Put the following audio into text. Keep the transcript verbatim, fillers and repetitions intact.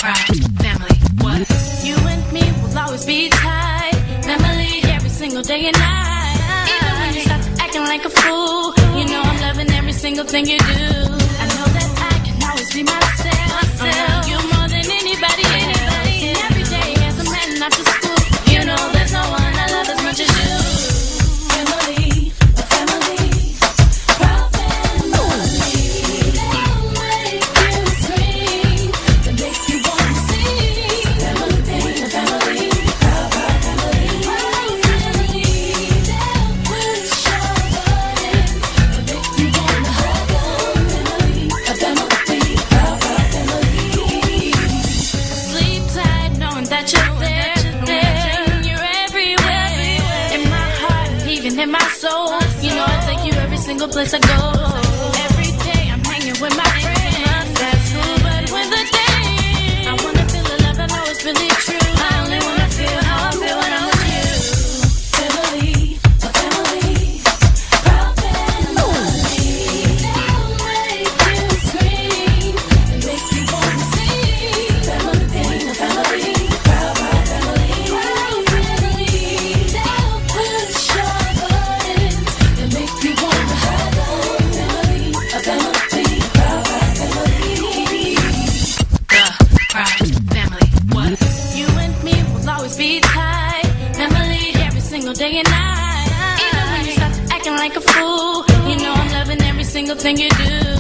family, what? You and me will always be tied. Family, every single day and night. Even when you start acting like a fool, you know I'm loving every single thing you do. I know that I can always be myself. myself. You more than anybody, anybody. And every day as a man after school, you know there's no one I love as much as you. Family, a family, proud family. They'll make you scream, they make you wanna sing. Family, a family, proud, proud family. Proud family, they'll push your buttons, they make you wanna hug them. Family, a family, proud, proud family. Sleep tight knowing that you're there, there. You're everywhere, in my heart and even in my soul. You know I take you every single place I go. Every day I'm hanging with my friends. That's cool, but when the day I wanna feel the love I know it's really true. I only wanna feel how I feel when I'm with you. Family, a family, proud family. They'll make you scream, they make you wanna sing. Family, a family, proud, proud family. Proud family, they'll push your buttons, they make you wanna hug them. Family, a family, proud, proud family. The proud family, what? You and me will always be tied. Family, every single day and night. Even when you start acting like a fool, you know I'm loving every single thing you do.